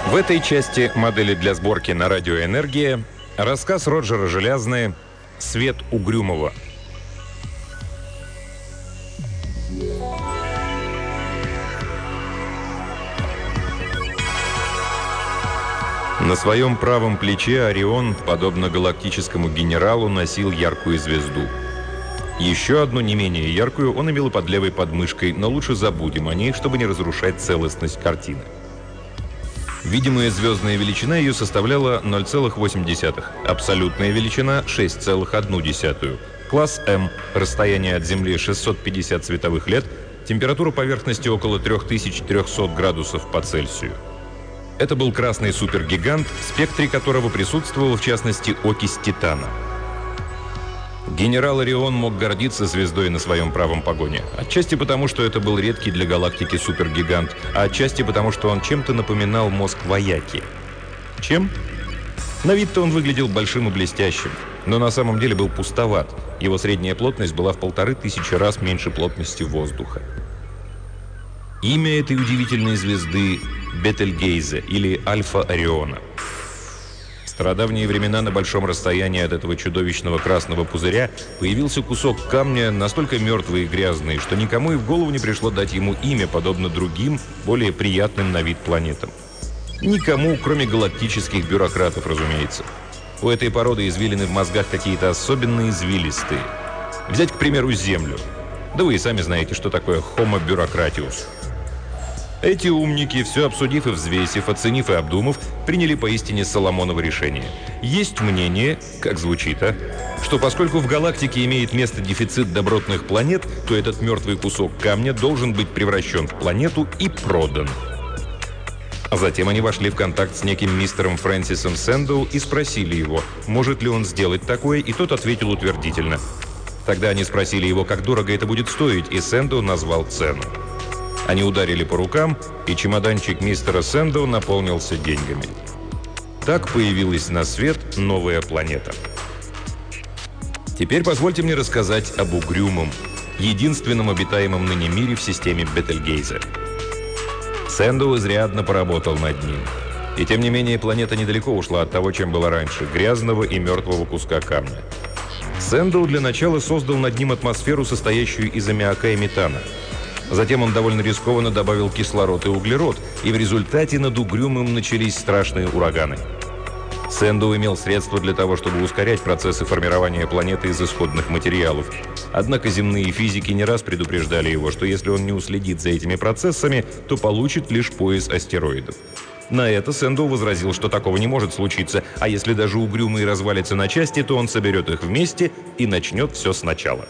В этой части модели для сборки на радио «Энергия» рассказ Роджера Желязны «Свет Угрюмова». На своем правом плече Орион, подобно галактическому генералу, носил яркую звезду. Еще одну, не менее яркую, он имел и под левой подмышкой, но лучше забудем о ней, чтобы не разрушать целостность картины. Видимая звездная величина ее составляла 0,8, абсолютная величина – 6,1. Класс М, расстояние от Земли 650 световых лет, температура поверхности около 3300 градусов по Цельсию. Это был красный супергигант, в спектре которого присутствовала, в частности, окись титана. Генерал Орион мог гордиться звездой на своем правом погоне. Отчасти потому, что это был редкий для галактики супергигант, а отчасти потому, что он чем-то напоминал мозг вояки. Чем? На вид-то он выглядел большим и блестящим, но на самом деле был пустоват. Его средняя плотность была в 1500 раз меньше плотности воздуха. Имя этой удивительной звезды – Бетельгейзе или Альфа Ориона. В стародавние времена на большом расстоянии от этого чудовищного красного пузыря появился кусок камня, настолько мертвый и грязный, что никому и в голову не пришло дать ему имя, подобно другим, более приятным на вид планетам. Никому, кроме галактических бюрократов, разумеется. У этой породы извилины в мозгах какие-то особенно извилистые. Взять, к примеру, Землю. Да вы и сами знаете, что такое Homo bureaucratius. Эти умники, все обсудив и взвесив, оценив и обдумав, приняли поистине Соломоново решение. Есть мнение, как звучит, что поскольку в галактике имеет место дефицит добротных планет, то этот мертвый кусок камня должен быть превращен в планету и продан. А затем они вошли в контакт с неким мистером Фрэнсисом Сэндоу и спросили его, может ли он сделать такое, и тот ответил утвердительно. Тогда они спросили его, как дорого это будет стоить, и Сэндоу назвал цену. Они ударили по рукам, и чемоданчик мистера Сэндоу наполнился деньгами. Так появилась на свет новая планета. Теперь позвольте мне рассказать об Угрюмом, единственном обитаемом ныне мире в системе Бетельгейзе. Сэндоу изрядно поработал над ним. И тем не менее планета недалеко ушла от того, чем была раньше – грязного и мертвого куска камня. Сэндоу для начала создал над ним атмосферу, состоящую из аммиака и метана. Затем он довольно рискованно добавил кислород и углерод, и в результате над Угрюмым начались страшные ураганы. Сэндоу имел средства для того, чтобы ускорять процессы формирования планеты из исходных материалов. Однако земные физики не раз предупреждали его, что если он не уследит за этими процессами, то получит лишь пояс астероидов. На это Сэндоу возразил, что такого не может случиться, а если даже Угрюмый развалится на части, то он соберет их вместе и начнет все сначала.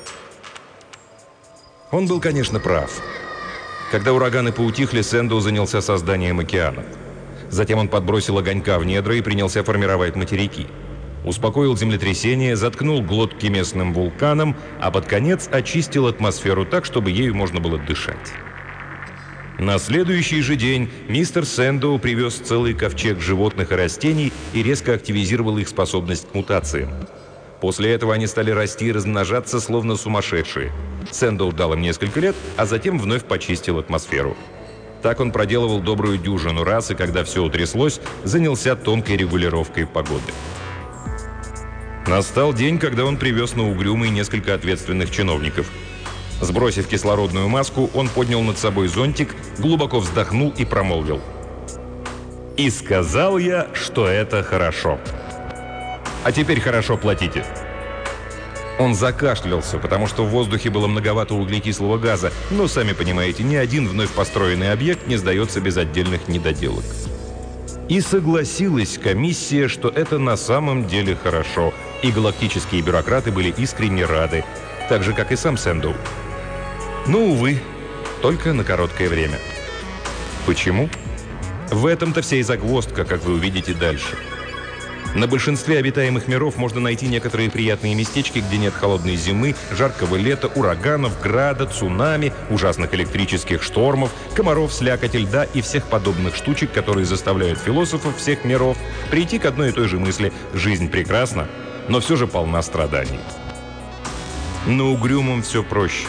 Он был, конечно, прав. Когда ураганы поутихли, Сэндоу занялся созданием океанов. Затем он подбросил огонька в недра и принялся формировать материки. Успокоил землетрясение, заткнул глотки местным вулканам, а под конец очистил атмосферу так, чтобы ею можно было дышать. На следующий же день мистер Сэндоу привез целый ковчег животных и растений и резко активизировал их способность к мутациям. После этого они стали расти и размножаться, словно сумасшедшие. Сэндоу дал им несколько лет, а затем вновь почистил атмосферу. Так он проделывал добрую дюжину раз, и когда все утряслось, занялся тонкой регулировкой погоды. Настал день, когда он привез на Угрюмый несколько ответственных чиновников. Сбросив кислородную маску, он поднял над собой зонтик, глубоко вздохнул и промолвил: «И сказал я, что это хорошо. А теперь хорошо платите». Он закашлялся, потому что в воздухе было многовато углекислого газа, но, сами понимаете, ни один вновь построенный объект не сдается без отдельных недоделок. И согласилась комиссия, что это на самом деле хорошо, и галактические бюрократы были искренне рады, так же, как и сам Сэндоу. Но, увы, только на короткое время. Почему? В этом-то вся и загвоздка, как вы увидите дальше. На большинстве обитаемых миров можно найти некоторые приятные местечки, где нет холодной зимы, жаркого лета, ураганов, града, цунами, ужасных электрических штормов, комаров, слякоти льда и всех подобных штучек, которые заставляют философов всех миров прийти к одной и той же мысли: жизнь прекрасна, но все же полна страданий. На Угрюмом все проще.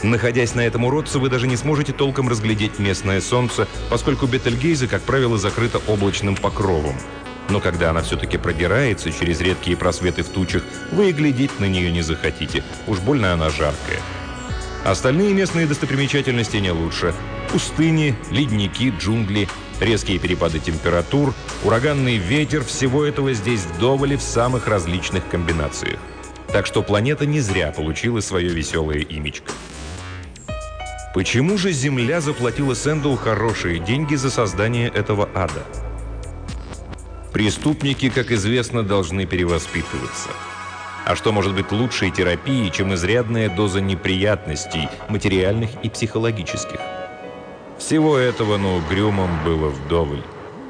Находясь на этом уродце, вы даже не сможете толком разглядеть местное солнце, поскольку Бетельгейзе, как правило, закрыто облачным покровом. Но когда она все-таки продирается через редкие просветы в тучах, вы и глядеть на нее не захотите. Уж больно она жаркая. Остальные местные достопримечательности не лучше. Пустыни, ледники, джунгли, резкие перепады температур, ураганный ветер – всего этого здесь вдоволь в самых различных комбинациях. Так что планета не зря получила свое веселое имечко. Почему же Земля заплатила Сэндоу хорошие деньги за создание этого ада? Преступники, как известно, должны перевоспитываться. А что может быть лучшей терапией, чем изрядная доза неприятностей, материальных и психологических? Всего этого на Угрюмом было вдоволь.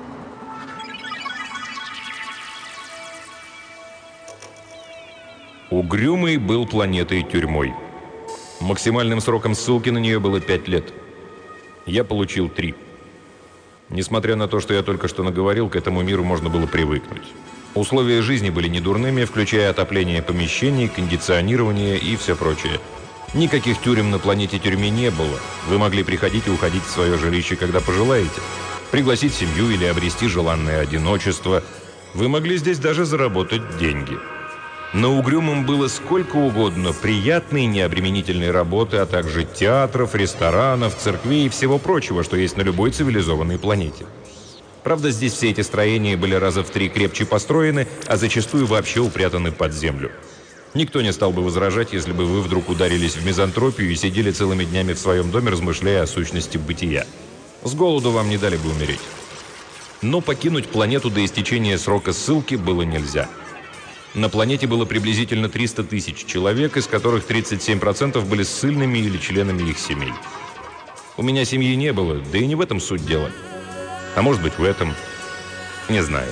Угрюмый был планетой-тюрьмой. Максимальным сроком ссылки на нее было 5 лет. Я получил 3. Несмотря на то, что я только что наговорил, к этому миру можно было привыкнуть. Условия жизни были недурными, включая отопление помещений, кондиционирование и все прочее. Никаких тюрем на планете-тюрьме не было. Вы могли приходить и уходить в свое жилище, когда пожелаете. Пригласить семью или обрести желанное одиночество. Вы могли здесь даже заработать деньги. На Угрюмом было сколько угодно приятной, необременительной работы, а также театров, ресторанов, церквей и всего прочего, что есть на любой цивилизованной планете. Правда, здесь все эти строения были раза в 3 крепче построены, а зачастую вообще упрятаны под землю. Никто не стал бы возражать, если бы вы вдруг ударились в мизантропию и сидели целыми днями в своем доме, размышляя о сущности бытия. С голоду вам не дали бы умереть. Но покинуть планету до истечения срока ссылки было нельзя. На планете было приблизительно 300 тысяч человек, из которых 37% были ссыльными или членами их семей. У меня семьи не было, да и не в этом суть дела. А может быть, в этом. Не знаю.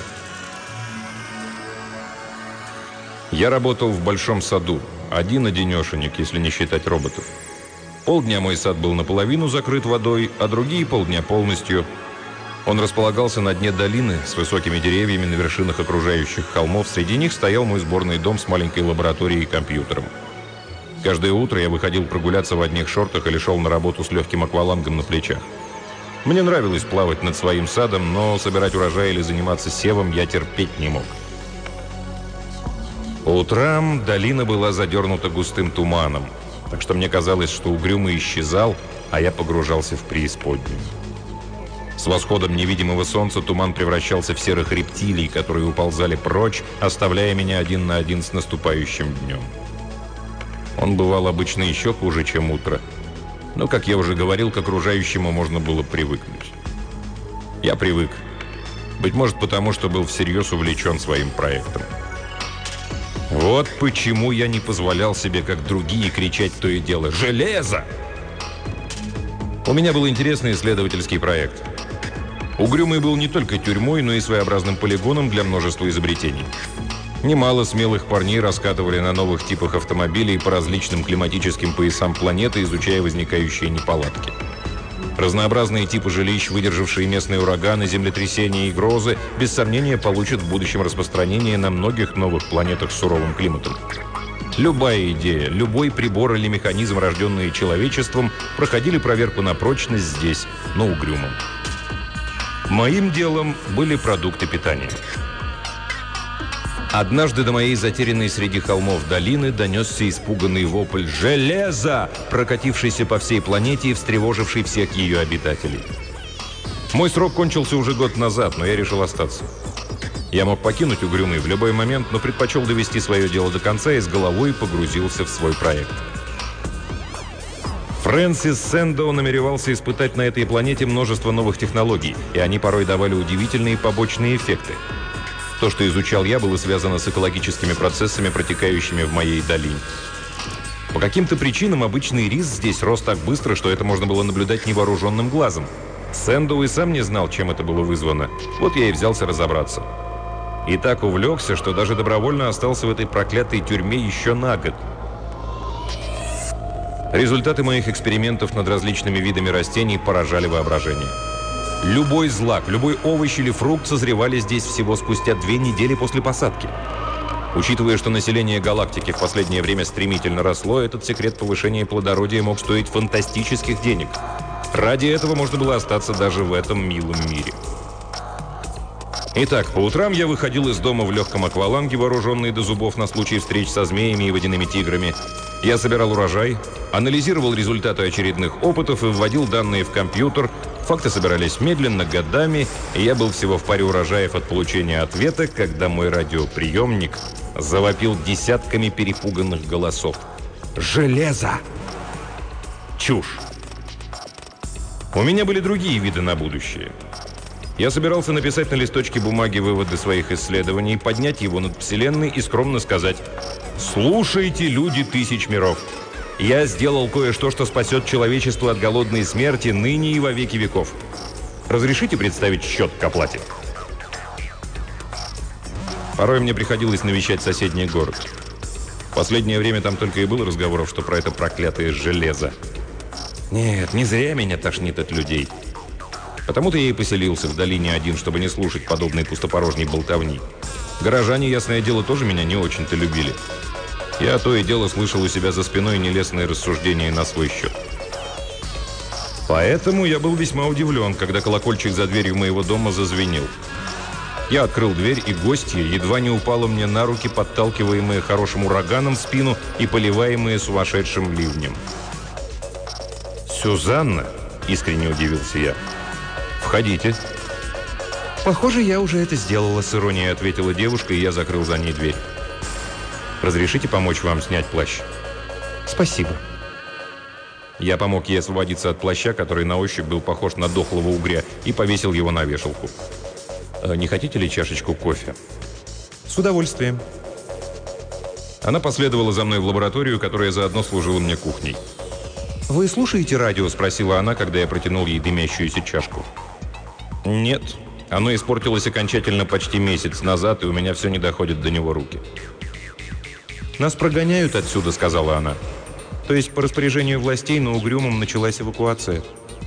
Я работал в большом саду. Один-одинешенек, если не считать роботов. Полдня мой сад был наполовину закрыт водой, а другие полдня полностью. Он располагался на дне долины с высокими деревьями на вершинах окружающих холмов. Среди них стоял мой сборный дом с маленькой лабораторией и компьютером. Каждое утро я выходил прогуляться в одних шортах или шел на работу с легким аквалангом на плечах. Мне нравилось плавать над своим садом, но собирать урожай или заниматься севом я терпеть не мог. По утрам долина была задернута густым туманом, так что мне казалось, что Угрюмый исчезал, а я погружался в преисподнюю. С восходом невидимого солнца туман превращался в серых рептилий, которые уползали прочь, оставляя меня один на один с наступающим днем. Он бывал обычно еще хуже, чем утро. Но, как я уже говорил, к окружающему можно было привыкнуть. Я привык. Быть может, потому что был всерьез увлечен своим проектом. Вот почему я не позволял себе, как другие, кричать то и дело «Железо!». У меня был интересный исследовательский проект. Угрюмый был не только тюрьмой, но и своеобразным полигоном для множества изобретений. Немало смелых парней раскатывали на новых типах автомобилей по различным климатическим поясам планеты, изучая возникающие неполадки. Разнообразные типы жилищ, выдержавшие местные ураганы, землетрясения и грозы, без сомнения получат в будущем распространение на многих новых планетах с суровым климатом. Любая идея, любой прибор или механизм, рожденные человечеством, проходили проверку на прочность здесь, на Угрюмом. Моим делом были продукты питания. Однажды до моей затерянной среди холмов долины донесся испуганный вопль «Железо!», прокатившийся по всей планете и встревоживший всех ее обитателей. Мой срок кончился уже год назад, но я решил остаться. Я мог покинуть Угрюмый в любой момент, но предпочел довести свое дело до конца и с головой погрузился в свой проект. Фрэнсис Сэндоу намеревался испытать на этой планете множество новых технологий, и они порой давали удивительные побочные эффекты. То, что изучал я, было связано с экологическими процессами, протекающими в моей долине. По каким-то причинам обычный рис здесь рос так быстро, что это можно было наблюдать невооруженным глазом. Сэндоу и сам не знал, чем это было вызвано. Вот я и взялся разобраться. И так увлекся, что даже добровольно остался в этой проклятой тюрьме еще на год. Результаты моих экспериментов над различными видами растений поражали воображение. Любой злак, любой овощ или фрукт созревали здесь всего спустя 2 недели после посадки. Учитывая, что население галактики в последнее время стремительно росло, этот секрет повышения плодородия мог стоить фантастических денег. Ради этого можно было остаться даже в этом милом мире. Итак, по утрам я выходил из дома в легком акваланге, вооруженный до зубов на случай встреч со змеями и водяными тиграми. Я собирал урожай, анализировал результаты очередных опытов и вводил данные в компьютер. Факты собирались медленно, годами, и я был всего в паре урожаев от получения ответа, когда мой радиоприемник завопил десятками перепуганных голосов. «Железо!» Чушь. У меня были другие виды на будущее. Я собирался написать на листочке бумаги выводы своих исследований, поднять его над Вселенной и скромно сказать: «Слушайте, люди тысяч миров! Я сделал кое-что, что спасет человечество от голодной смерти ныне и во веки веков. Разрешите представить счет к оплате?» Порой мне приходилось навещать соседний город. В последнее время там только и было разговоров, что про это проклятое железо. Нет, не зря меня тошнит от людей. Потому-то я и поселился в долине один, чтобы не слушать подобной пустопорожней болтовни. Горожане, ясное дело, тоже меня не очень-то любили. Я то и дело слышал у себя за спиной нелестные рассуждения на свой счет. Поэтому я был весьма удивлен, когда колокольчик за дверью моего дома зазвенел. Я открыл дверь, и гостья едва не упала мне на руки, подталкиваемые хорошим ураганом в спину и поливаемые сумасшедшим ливнем. «Сюзанна?» – искренне удивился я. «Входите». «Похоже, я уже это сделала», – с иронией ответила девушка, и я закрыл за ней дверь. «Разрешите помочь вам снять плащ?» «Спасибо». Я помог ей освободиться от плаща, который на ощупь был похож на дохлого угря, и повесил его на вешалку. «Не хотите ли чашечку кофе?» «С удовольствием». Она последовала за мной в лабораторию, которая заодно служила мне кухней. «Вы слушаете радио?» – спросила она, когда я протянул ей дымящуюся чашку. «Нет. Оно испортилось окончательно почти месяц назад, и у меня все не доходит до него руки». «Нас прогоняют отсюда», – сказала она. «То есть по распоряжению властей на Угрюмом началась эвакуация».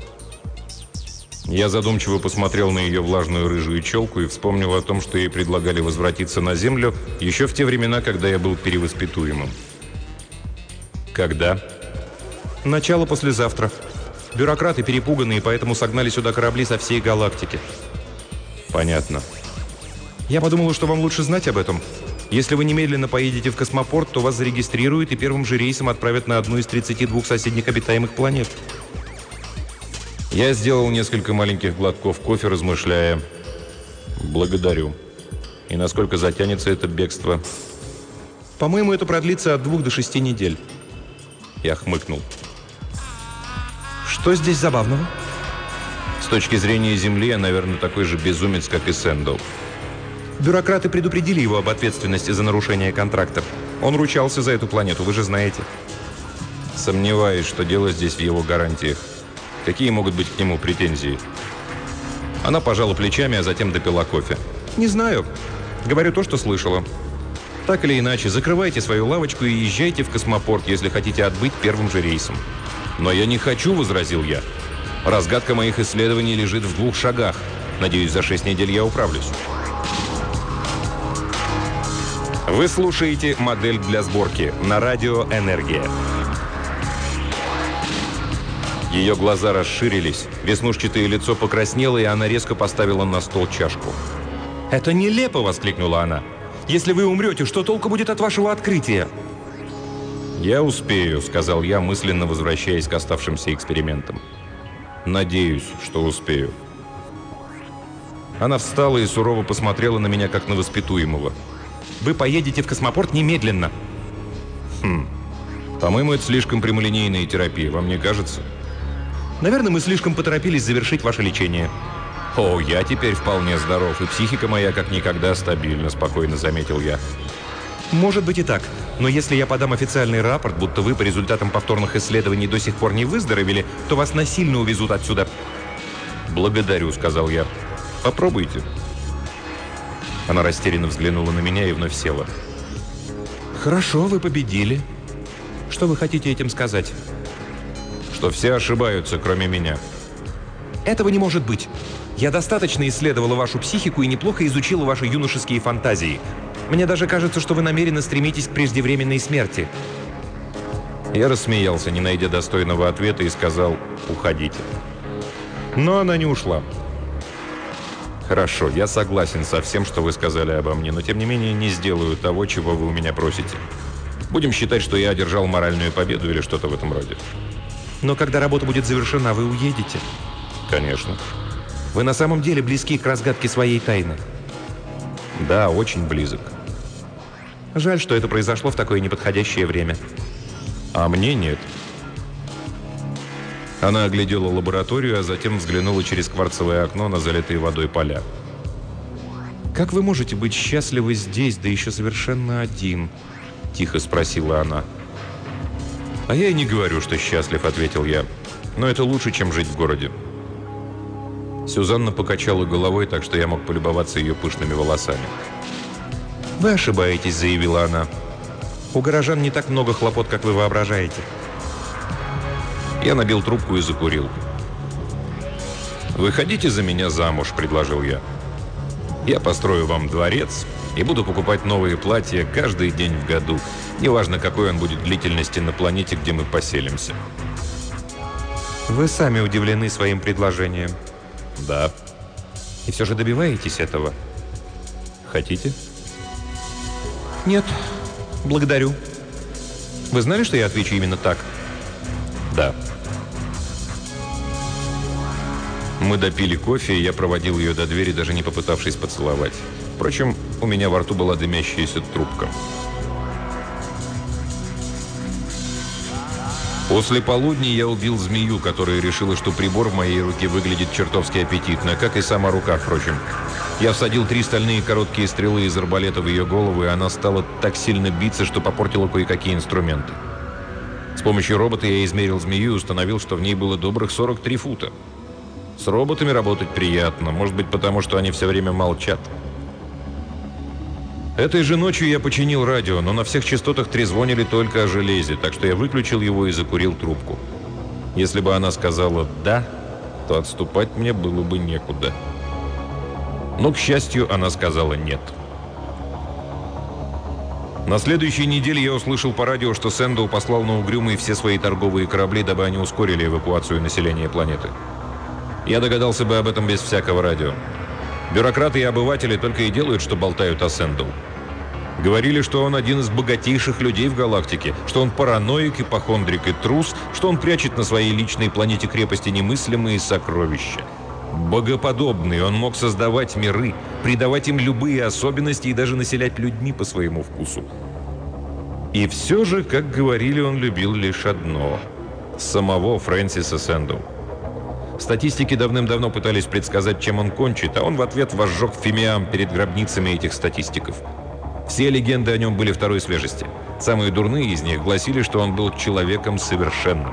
Я задумчиво посмотрел на ее влажную рыжую челку и вспомнил о том, что ей предлагали возвратиться на Землю еще в те времена, когда я был перевоспитуемым. «Когда?» «Начало послезавтра. Бюрократы перепуганные, поэтому согнали сюда корабли со всей галактики». «Понятно». «Я подумала, что вам лучше знать об этом. Если вы немедленно поедете в космопорт, то вас зарегистрируют и первым же рейсом отправят на одну из 32 соседних обитаемых планет». Я сделал несколько маленьких глотков кофе, размышляя: «Благодарю. И насколько затянется это бегство?» «По-моему, это продлится от 2 до 6 недель». Я хмыкнул. «Что здесь забавного?» «С точки зрения Земли, я, наверное, такой же безумец, как и Сэндоу». «Бюрократы предупредили его об ответственности за нарушение контрактов. Он ручался за эту планету, вы же знаете». «Сомневаюсь, что дело здесь в его гарантиях. Какие могут быть к нему претензии?» Она пожала плечами, а затем допила кофе. «Не знаю. Говорю то, что слышала. Так или иначе, закрывайте свою лавочку и езжайте в космопорт, если хотите отбыть первым же рейсом». «Но я не хочу», — возразил я. «Разгадка моих исследований лежит в 2 шагах. Надеюсь, за 6 недель я управлюсь». Вы слушаете «Модель для сборки» на радио «Энергия». Ее глаза расширились, веснушчатое лицо покраснело, и она резко поставила на стол чашку. «Это нелепо!» — воскликнула она. «Если вы умрете, что толку будет от вашего открытия?» «Я успею», — сказал я, мысленно возвращаясь к оставшимся экспериментам. «Надеюсь, что успею». Она встала и сурово посмотрела на меня, как на воспитуемого. «Вы поедете в космопорт немедленно!» По-моему, это слишком прямолинейная терапия, вам не кажется?» «Наверное, мы слишком поторопились завершить ваше лечение». «О, я теперь вполне здоров, и психика моя как никогда стабильна», — спокойно заметил я. «Может быть и так, но если я подам официальный рапорт, будто вы по результатам повторных исследований до сих пор не выздоровели, то вас насильно увезут отсюда». «Благодарю», — сказал я. «Попробуйте». Она растерянно взглянула на меня и вновь села. «Хорошо, вы победили. Что вы хотите этим сказать?» «Что все ошибаются, кроме меня». «Этого не может быть. Я достаточно исследовала вашу психику и неплохо изучила ваши юношеские фантазии. Мне даже кажется, что вы намеренно стремитесь к преждевременной смерти». Я рассмеялся, не найдя достойного ответа, и сказал: «Уходите». Но она не ушла. «Хорошо, я согласен со всем, что вы сказали обо мне, но тем не менее не сделаю того, чего вы у меня просите. Будем считать, что я одержал моральную победу или что-то в этом роде». «Но когда работа будет завершена, вы уедете?» «Конечно». «Вы на самом деле близки к разгадке своей тайны?» «Да, очень близок». «Жаль, что это произошло в такое неподходящее время». «А мне нет». Она оглядела лабораторию, а затем взглянула через кварцевое окно на залитые водой поля. «Как вы можете быть счастливы здесь, да еще совершенно один?» – тихо спросила она. «А я и не говорю, что счастлив», – ответил я. «Но это лучше, чем жить в городе». Сюзанна покачала головой, так что я мог полюбоваться ее пышными волосами. «Вы ошибаетесь», – заявила она. «У горожан не так много хлопот, как вы воображаете». Я набил трубку и закурил. «Выходите за меня замуж», – предложил я. «Я построю вам дворец и буду покупать новые платья каждый день в году, неважно, какой он будет длительности на планете, где мы поселимся». «Вы сами удивлены своим предложением». «Да». «И все же добиваетесь этого?» «Хотите?» «Нет, благодарю». «Вы знали, что я отвечу именно так?» «Да». Мы допили кофе, и я проводил ее до двери, даже не попытавшись поцеловать. Впрочем, у меня во рту была дымящаяся трубка. После полудня я убил змею, которая решила, что прибор в моей руке выглядит чертовски аппетитно, как и сама рука, впрочем. Я всадил 3 стальные короткие стрелы из арбалета в ее голову, и она стала так сильно биться, что попортила кое-какие инструменты. С помощью робота я измерил змею и установил, что в ней было добрых 43 фута. С роботами работать приятно, может быть, потому что они все время молчат. Этой же ночью я починил радио, но на всех частотах трезвонили только о железе, так что я выключил его и закурил трубку. Если бы она сказала «да», то отступать мне было бы некуда. Но, к счастью, она сказала «нет». На следующей неделе я услышал по радио, что Сэндоу послал на Угрюмый все свои торговые корабли, дабы они ускорили эвакуацию населения планеты. Я догадался бы об этом без всякого радио. Бюрократы и обыватели только и делают, что болтают о Сэндоу. Говорили, что он один из богатейших людей в галактике, что он параноик, ипохондрик и трус, что он прячет на своей личной планете крепости немыслимые сокровища. Богоподобный, он мог создавать миры, придавать им любые особенности и даже населять людьми по своему вкусу. И все же, как говорили, он любил лишь одно – самого Фрэнсиса Сэндоу. Статистики давным-давно пытались предсказать, чем он кончит, а он в ответ возжег фимиам перед гробницами этих статистиков. Все легенды о нем были второй свежести. Самые дурные из них гласили, что он был человеком совершенным.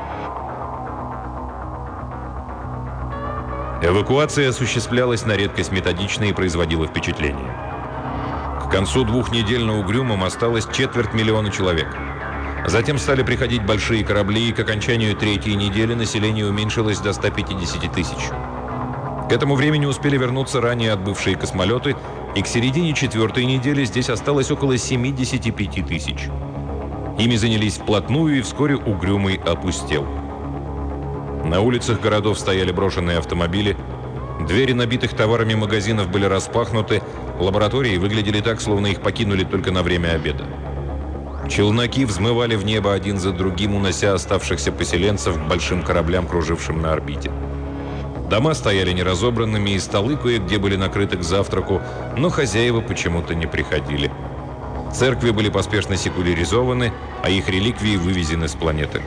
Эвакуация осуществлялась на редкость методично и производила впечатление. К концу 2 недель на Угрюмом осталось 250 000 человек. Затем стали приходить большие корабли, и к окончанию 3-й недели население уменьшилось до 150 000. К этому времени успели вернуться ранее отбывшие космолеты, и к середине 4-й недели здесь осталось около 75 000. Ими занялись вплотную, и вскоре Угрюмый опустел. На улицах городов стояли брошенные автомобили, двери набитых товарами магазинов были распахнуты, лаборатории выглядели так, словно их покинули только на время обеда. Челноки взмывали в небо один за другим, унося оставшихся поселенцев к большим кораблям, кружившим на орбите. Дома стояли неразобранными, и столы кое-где были накрыты к завтраку, но хозяева почему-то не приходили. Церкви были поспешно секуляризованы, а их реликвии вывезены с планеты.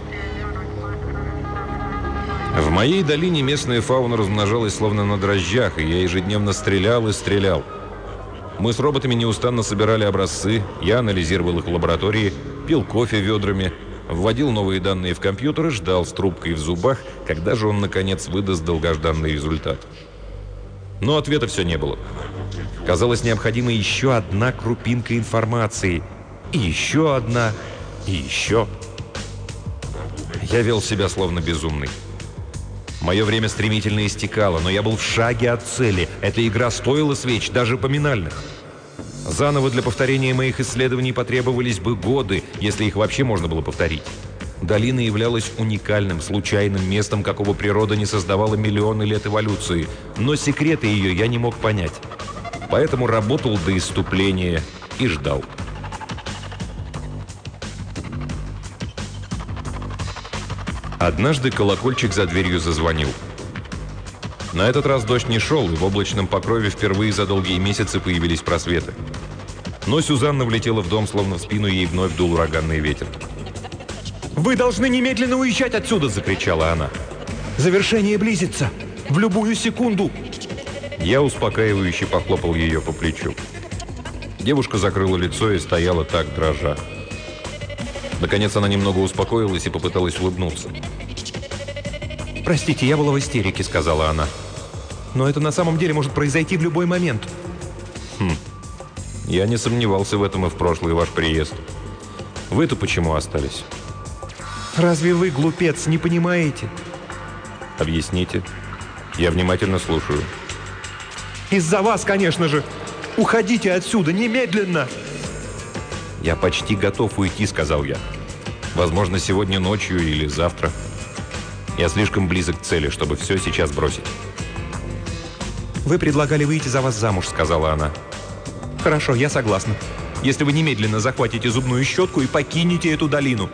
В моей долине местная фауна размножалась словно на дрожжах, и я ежедневно стрелял и стрелял. Мы с роботами неустанно собирали образцы, я анализировал их в лаборатории, пил кофе ведрами, вводил новые данные в компьютер и ждал с трубкой в зубах, когда же он, наконец, выдаст долгожданный результат. Но ответа все не было. Казалось, необходима еще одна крупинка информации. И еще одна, и еще. Я вел себя словно безумный. Мое время стремительно истекало, но я был в шаге от цели. Эта игра стоила свеч, даже поминальных. Заново для повторения моих исследований потребовались бы годы, если их вообще можно было повторить. Долина являлась уникальным, случайным местом, какого природа не создавала миллионы лет эволюции. Но секреты ее я не мог понять. Поэтому работал до исступления и ждал. Однажды колокольчик за дверью зазвонил. На этот раз дождь не шел, и в облачном покрове впервые за долгие месяцы появились просветы. Но Сюзанна влетела в дом, словно в спину ей вновь дул ураганный ветер. «Вы должны немедленно уезжать отсюда!» – закричала она. «Завершение близится! В любую секунду!» Я успокаивающе похлопал ее по плечу. Девушка закрыла лицо и стояла так, дрожа. Наконец она немного успокоилась и попыталась улыбнуться. «Простите, я была в истерике», — сказала она. «Но это на самом деле может произойти в любой момент». Я не сомневался в этом и в прошлый ваш приезд. Вы-то почему остались? «Разве вы, глупец, не понимаете?» Объясните. Я внимательно слушаю. «Из-за вас, конечно же! Уходите отсюда, немедленно!» «Я почти готов уйти», — сказал я. «Возможно, сегодня ночью или завтра. Я слишком близок к цели, чтобы все сейчас бросить». «Вы предлагали выйти за вас замуж», — сказала она. «Хорошо, я согласна. Если вы немедленно захватите зубную щетку и покинете эту долину».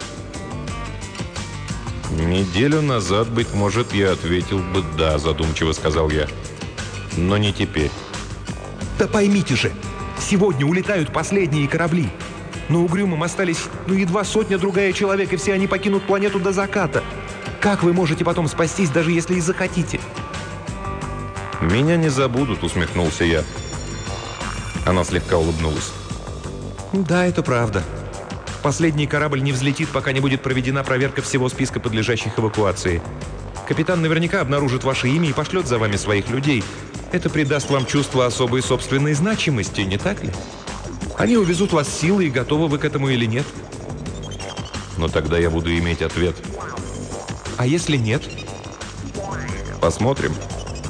«Неделю назад, быть может, я ответил бы «да», — задумчиво сказал я. «Но не теперь». «Да поймите же, сегодня улетают последние корабли. На Угрюмом остались, едва сотня-другая человек, и все они покинут планету до заката. Как вы можете потом спастись, даже если и захотите?» «Меня не забудут», — усмехнулся я. Она слегка улыбнулась. «Да, это правда. Последний корабль не взлетит, пока не будет проведена проверка всего списка подлежащих эвакуации. Капитан наверняка обнаружит ваше имя и пошлет за вами своих людей. Это придаст вам чувство особой собственной значимости, не так ли? Они увезут вас силой, и готовы вы к этому или нет». «Но тогда я буду иметь ответ». «А если нет?» «Посмотрим».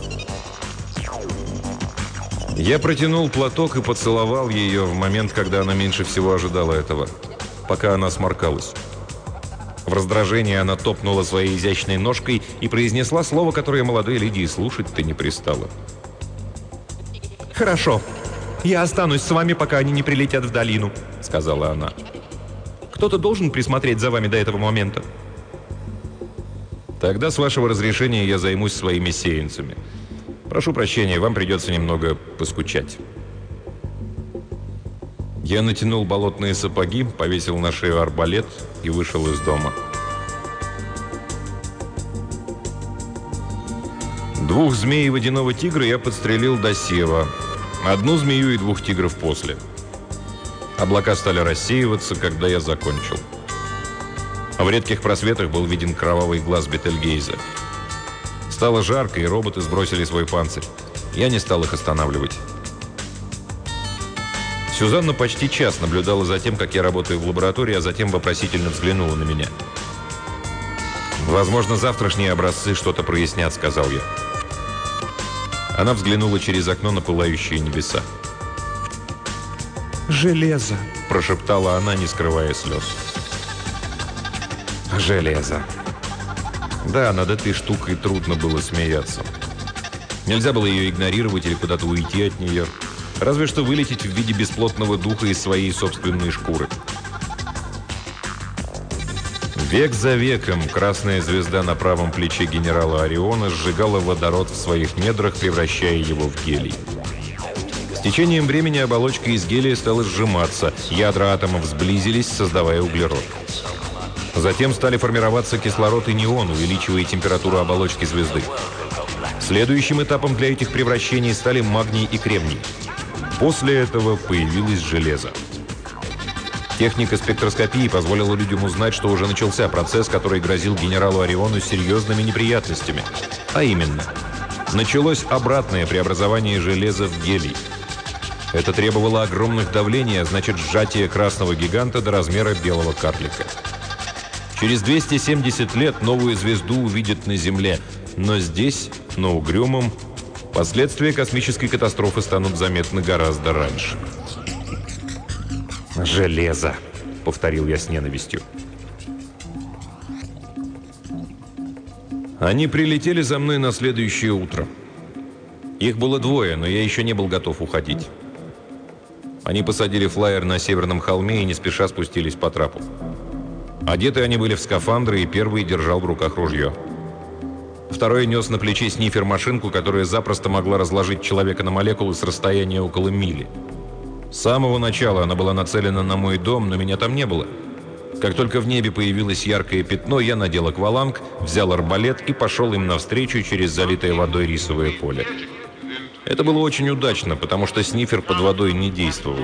Я протянул платок и поцеловал ее в момент, когда она меньше всего ожидала этого, пока она сморкалась. В раздражении она топнула своей изящной ножкой и произнесла слово, которое молодой леди и слушать-то не пристало. «Хорошо. Я останусь с вами, пока они не прилетят в долину», — сказала она. «Кто-то должен присмотреть за вами до этого момента». «Тогда, с вашего разрешения, я займусь своими сеянцами. Прошу прощения, вам придется немного поскучать». Я натянул болотные сапоги, повесил на шею арбалет и вышел из дома. 2 змей и водяного тигра я подстрелил до сева. 1 змею и 2 тигров после. Облака стали рассеиваться, когда я закончил. В редких просветах был виден кровавый глаз Бетельгейза. Стало жарко, и роботы сбросили свой панцирь. Я не стал их останавливать. Сюзанна почти час наблюдала за тем, как я работаю в лаборатории, а затем вопросительно взглянула на меня. «Возможно, завтрашние образцы что-то прояснят», — сказал я. Она взглянула через окно на пылающие небеса. «Железо», — прошептала она, не скрывая слез. «Железо». Да, над этой штукой трудно было смеяться. Нельзя было ее игнорировать или куда-то уйти от нее. Разве что вылететь в виде бесплотного духа из своей собственной шкуры. Век за веком красная звезда на правом плече генерала Ориона сжигала водород в своих недрах, превращая его в гелий. С течением времени оболочка из гелия стала сжиматься, ядра атомов сблизились, создавая углерод. Затем стали формироваться кислород и неон, увеличивая температуру оболочки звезды. Следующим этапом для этих превращений стали магний и кремний. После этого появилось железо. Техника спектроскопии позволила людям узнать, что уже начался процесс, который грозил генералу Ориону серьезными неприятностями. А именно, началось обратное преобразование железа в гелий. Это требовало огромных давлений, а значит сжатия красного гиганта до размера белого карлика. Через 270 лет новую звезду увидят на Земле, но здесь, на Угрюмом, последствия космической катастрофы станут заметны гораздо раньше. «Железо», — повторил я с ненавистью. Они прилетели за мной на следующее утро. Их было двое, но я еще не был готов уходить. Они посадили флайер на северном холме и не спеша спустились по трапу. Одеты они были в скафандры, и первый держал в руках ружье. Второй нес на плече снифер-машинку, которая запросто могла разложить человека на молекулы с расстояния около мили. С самого начала она была нацелена на мой дом, но меня там не было. Как только в небе появилось яркое пятно, я надел акваланг, взял арбалет и пошел им навстречу через залитое водой рисовое поле. Это было очень удачно, потому что снифер под водой не действовал.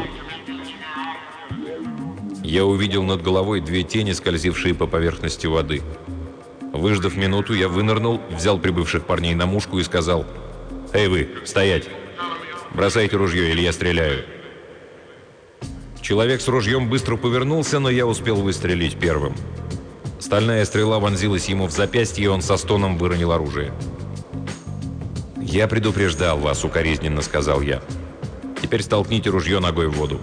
Я увидел над головой две тени, скользившие по поверхности воды. Выждав минуту, я вынырнул, взял прибывших парней на мушку и сказал: «Эй вы, стоять! Бросайте ружье, или я стреляю!» Человек с ружьем быстро повернулся, но я успел выстрелить первым. Стальная стрела вонзилась ему в запястье, и он со стоном выронил оружие. «Я предупреждал вас», — укоризненно сказал я. «Теперь столкните ружье ногой в воду».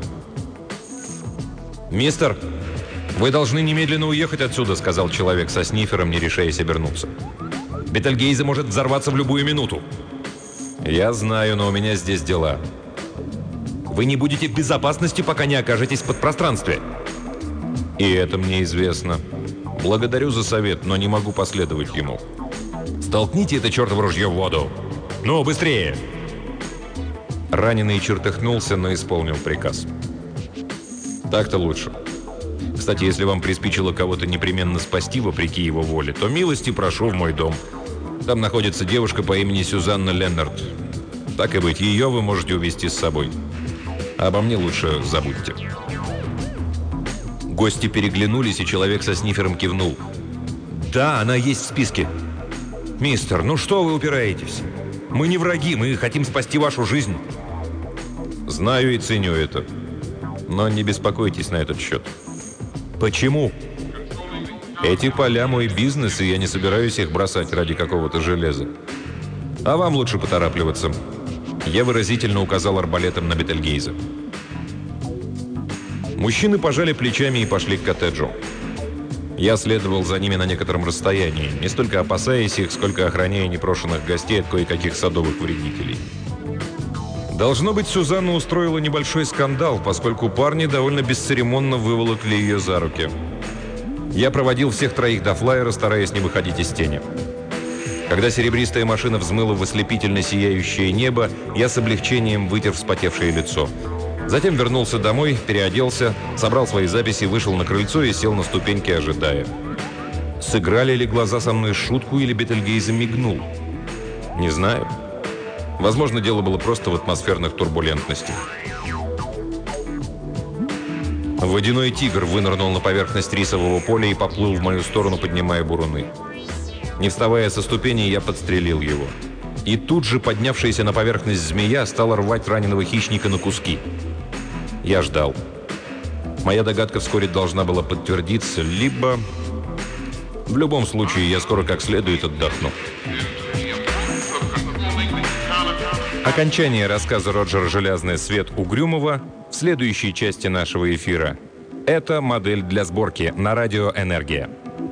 «Мистер, вы должны немедленно уехать отсюда», — сказал человек со снифером, не решаясь обернуться. «Бетельгейзе может взорваться в любую минуту». «Я знаю, но у меня здесь дела». «Вы не будете в безопасности, пока не окажетесь в подпространстве». «И это мне известно. Благодарю за совет, но не могу последовать ему». «Столкните это чертово ружье в воду! Ну, быстрее!» Раненый чертыхнулся, но исполнил приказ. «Так-то лучше. Кстати, если вам приспичило кого-то непременно спасти, вопреки его воле, то милости прошу в мой дом. Там находится девушка по имени Сюзанна Леннард. Так и быть, ее вы можете увезти с собой. Обо мне лучше забудьте». Гости переглянулись, и человек со снифером кивнул. «Да, она есть в списке». «Мистер, ну что вы упираетесь? Мы не враги, мы хотим спасти вашу жизнь». «Знаю и ценю это. Но не беспокойтесь на этот счет». «Почему?» «Эти поля мой бизнес, и я не собираюсь их бросать ради какого-то железа. А вам лучше поторапливаться». Я выразительно указал арбалетом на Бетельгейзе. Мужчины пожали плечами и пошли к коттеджу. Я следовал за ними на некотором расстоянии, не столько опасаясь их, сколько охраняя непрошенных гостей от кое-каких садовых вредителей. Должно быть, Сюзанна устроила небольшой скандал, поскольку парни довольно бесцеремонно выволокли ее за руки. Я проводил всех троих до флайера, стараясь не выходить из тени. Когда серебристая машина взмыла в ослепительно сияющее небо, я с облегчением вытер вспотевшее лицо. Затем вернулся домой, переоделся, собрал свои записи, вышел на крыльцо и сел на ступеньки, ожидая. Сыграли ли глаза со мной шутку, или Бетельгейзе мигнул? Не знаю. Возможно, дело было просто в атмосферных турбулентностях. Водяной тигр вынырнул на поверхность рисового поля и поплыл в мою сторону, поднимая буруны. Не вставая со ступеней, я подстрелил его. И тут же поднявшаяся на поверхность змея стала рвать раненого хищника на куски. Я ждал. Моя догадка вскоре должна была подтвердиться, либо... В любом случае, я скоро как следует отдохну. Окончание рассказа Роджера «Железный свет» Угрюмова в следующей части нашего эфира. Это модель для сборки на радио «Энергия».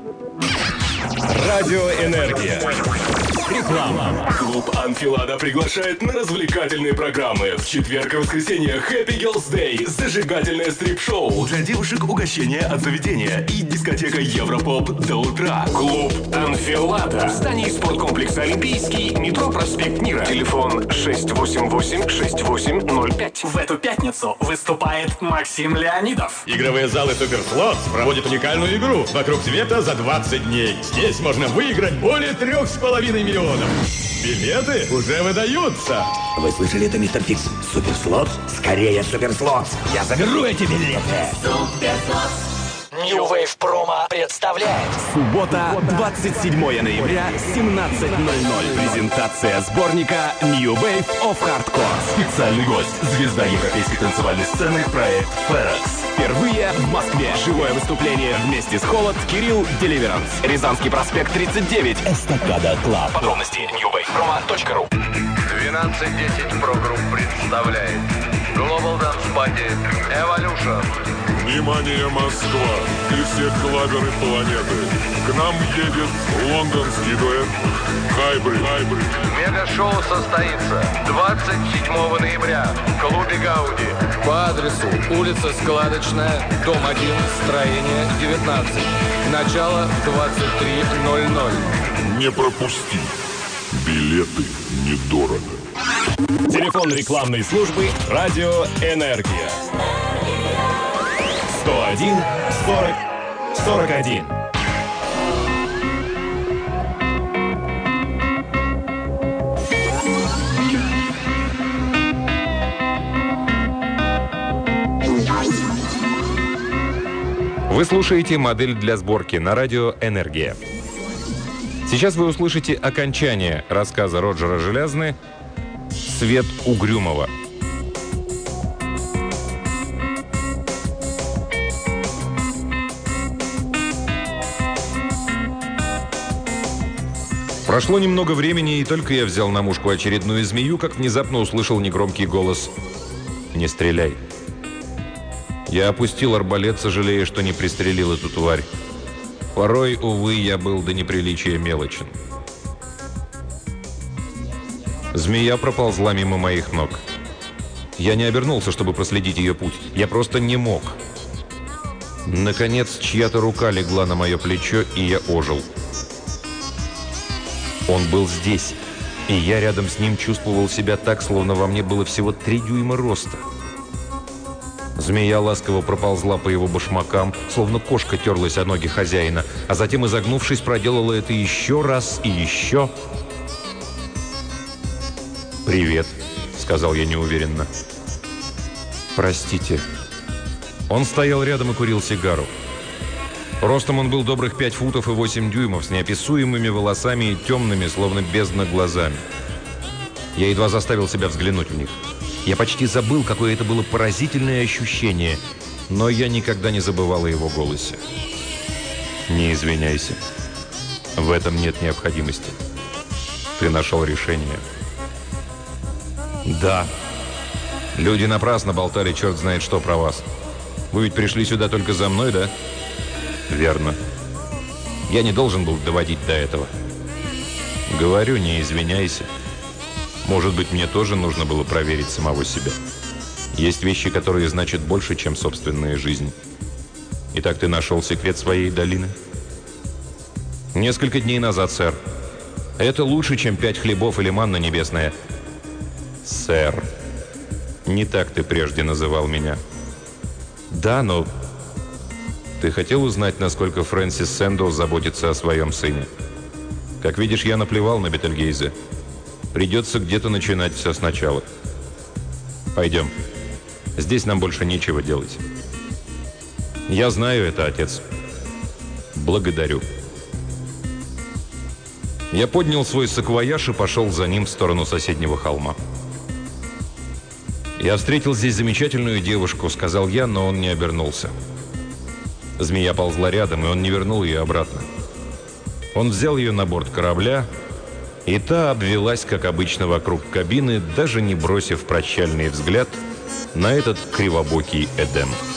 Радио «Энергия». Реклама. Клуб «Анфилада» приглашает на развлекательные программы. В четверг и воскресенье Happy Girls Day, зажигательное стрип-шоу. Для девушек угощение от заведения и дискотека Европоп до утра. Клуб «Анфилада». Здание спорткомплекса «Олимпийский», метро «Проспект Мира». Телефон 688-6805. В эту пятницу выступает Максим Леонидов. Игровые залы «Суперслот» проводят уникальную игру «Вокруг света за 20 дней». Здесь можно выиграть более 3,5 миллионов. Билеты уже выдаются. Вы слышали это, мистер Фикс? Суперслот? Скорее Суперслот! Я заберу эти билеты! Суперслот! New Wave Promo представляет. Суббота, 27 ноября, 17:00. Презентация сборника New Wave of Hardcore. Специальный гость. Звезда европейской танцевальной сцены проект Ферекс. Впервые в Москве. Живое выступление вместе с Холод, Кирилл, Деливеранс. Рязанский проспект 39. Эстакада Клаб. Подробности newwavepromo.ru. 1210 Прогрупп представляет Global Dance Party Evolution. Внимание, Москва и все клаберы планеты. К нам едет лондонский дуэт Hybrid. Мега-шоу состоится 27 ноября в клубе Гауди по адресу улица Складочная, дом 1, строение 19. Начало 23:00. Не пропусти. Билеты недорого. Телефон рекламной службы «Радио Энергия». 101 40 41. Вы слушаете «Модель для сборки» на радио «Энергия». Сейчас вы услышите окончание рассказа Роджера Желязны «Свет Угрюмова». Прошло немного времени, и только я взял на мушку очередную змею, как внезапно услышал негромкий голос: «Не стреляй». Я опустил арбалет, сожалея, что не пристрелил эту тварь. Порой, увы, я был до неприличия мелочен. Змея проползла мимо моих ног. Я не обернулся, чтобы проследить ее путь. Я просто не мог. Наконец, чья-то рука легла на мое плечо, и я ожил. Он был здесь, и я рядом с ним чувствовал себя так, словно во мне было всего 3 дюйма роста. Змея ласково проползла по его башмакам, словно кошка терлась о ноги хозяина, а затем, изогнувшись, проделала это еще раз и еще. «Привет», — сказал я неуверенно. «Простите». Он стоял рядом и курил сигару. Ростом он был добрых 5 футов и 8 дюймов, с неописуемыми волосами и темными, словно бездна, глазами. Я едва заставил себя взглянуть в них. Я почти забыл, какое это было поразительное ощущение, но я никогда не забывал о его голосе. «Не извиняйся. В этом нет необходимости. Ты нашел решение». «Да. Люди напрасно болтали черт знает что про вас. Вы ведь пришли сюда только за мной, да?» «Верно. Я не должен был доводить до этого. Говорю, не извиняйся. Может быть, мне тоже нужно было проверить самого себя. Есть вещи, которые значат больше, чем собственная жизнь. Итак, ты нашел секрет своей долины?» «Несколько дней назад, сэр. Это лучше, чем 5 хлебов или манна небесная». «Сэр, не так ты прежде называл меня». «Да, но...» «Ты хотел узнать, насколько Фрэнсис Сэндоу заботится о своем сыне? Как видишь, я наплевал на Бетельгейзе. Придется где-то начинать все сначала. Пойдем. Здесь нам больше нечего делать». «Я знаю это, отец». «Благодарю». Я поднял свой саквояж и пошел за ним в сторону соседнего холма. «Я встретил здесь замечательную девушку», — сказал я, но он не обернулся. Змея ползла рядом, и он не вернул ее обратно. Он взял ее на борт корабля, и та обвелась, как обычно, вокруг кабины, даже не бросив прощальный взгляд на этот кривобокий Эдем.